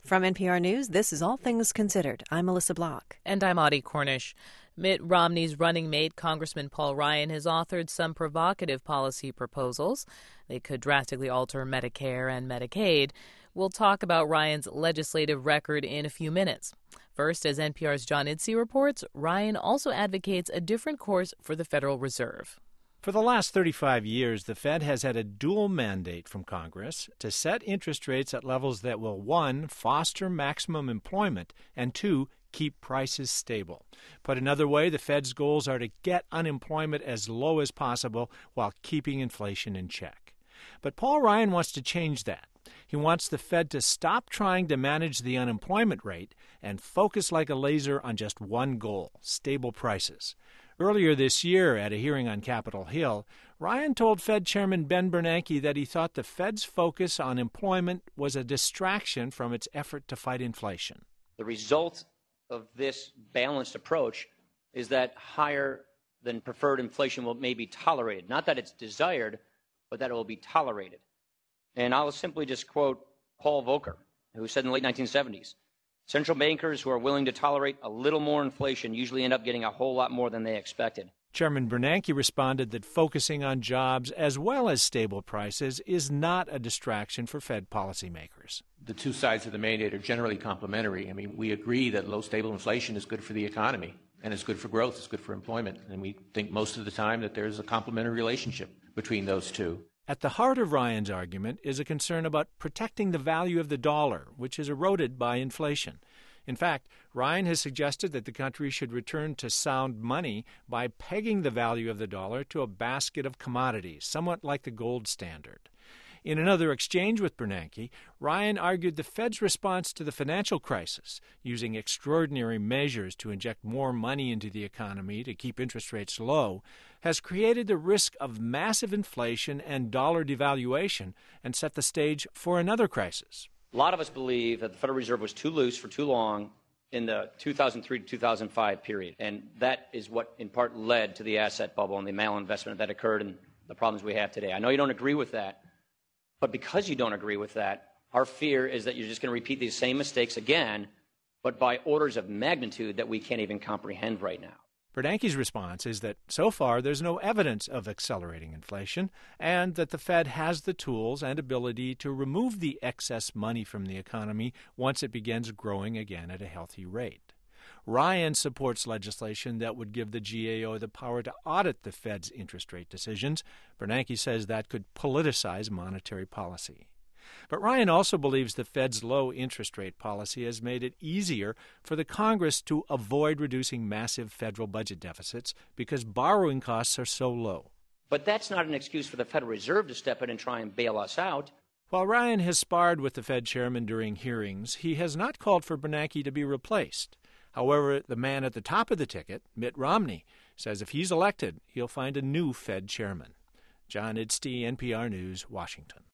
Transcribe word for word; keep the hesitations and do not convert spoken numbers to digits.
From N P R News, this is All Things Considered. I'm Melissa Block. And I'm Audie Cornish. Mitt Romney's running mate, Congressman Paul Ryan, has authored some provocative policy proposals. They could drastically alter Medicare and Medicaid. We'll talk about Ryan's legislative record in a few minutes. First, as N P R's John Idse reports, Ryan also advocates a different course for the Federal Reserve. For the last thirty-five years, the Fed has had a dual mandate from Congress to set interest rates at levels that will, one, foster maximum employment, and two, keep prices stable. Put another way, the Fed's goals are to get unemployment as low as possible while keeping inflation in check. But Paul Ryan wants to change that. He wants the Fed to stop trying to manage the unemployment rate and focus like a laser on just one goal, stable prices. Earlier this year, at a hearing on Capitol Hill, Ryan told Fed Chairman Ben Bernanke that he thought the Fed's focus on employment was a distraction from its effort to fight inflation. The result of this balanced approach is that higher than preferred inflation will may be tolerated. Not that it's desired, but that it will be tolerated. And I'll simply just quote Paul Volcker, who said in the late nineteen seventies, "Central bankers who are willing to tolerate a little more inflation usually end up getting a whole lot more than they expected." Chairman Bernanke responded that focusing on jobs as well as stable prices is not a distraction for Fed policymakers. The two sides of the mandate are generally complementary. I mean, we agree that low stable inflation is good for the economy, and it's good for growth, it's good for employment. And we think most of the time that there's a complementary relationship between those two. At the heart of Ryan's argument is a concern about protecting the value of the dollar, which is eroded by inflation. In fact, Ryan has suggested that the country should return to sound money by pegging the value of the dollar to a basket of commodities, somewhat like the gold standard. In another exchange with Bernanke, Ryan argued the Fed's response to the financial crisis, using extraordinary measures to inject more money into the economy to keep interest rates low, has created the risk of massive inflation and dollar devaluation and set the stage for another crisis. A lot of us believe that the Federal Reserve was too loose for too long in the two thousand three to two thousand five period. And that is what, in part, led to the asset bubble and the malinvestment that occurred and the problems we have today. I know you don't agree with that. But because you don't agree with that, our fear is that you're just going to repeat these same mistakes again, but by orders of magnitude that we can't even comprehend right now. Bernanke's response is that so far there's no evidence of accelerating inflation and that the Fed has the tools and ability to remove the excess money from the economy once it begins growing again at a healthy rate. Ryan supports legislation that would give the G A O the power to audit the Fed's interest rate decisions. Bernanke says that could politicize monetary policy. But Ryan also believes the Fed's low interest rate policy has made it easier for the Congress to avoid reducing massive federal budget deficits because borrowing costs are so low. But that's not an excuse for the Federal Reserve to step in and try and bail us out. While Ryan has sparred with the Fed chairman during hearings, he has not called for Bernanke to be replaced. However, the man at the top of the ticket, Mitt Romney, says if he's elected, he'll find a new Fed chairman. John Idse, N P R News, Washington.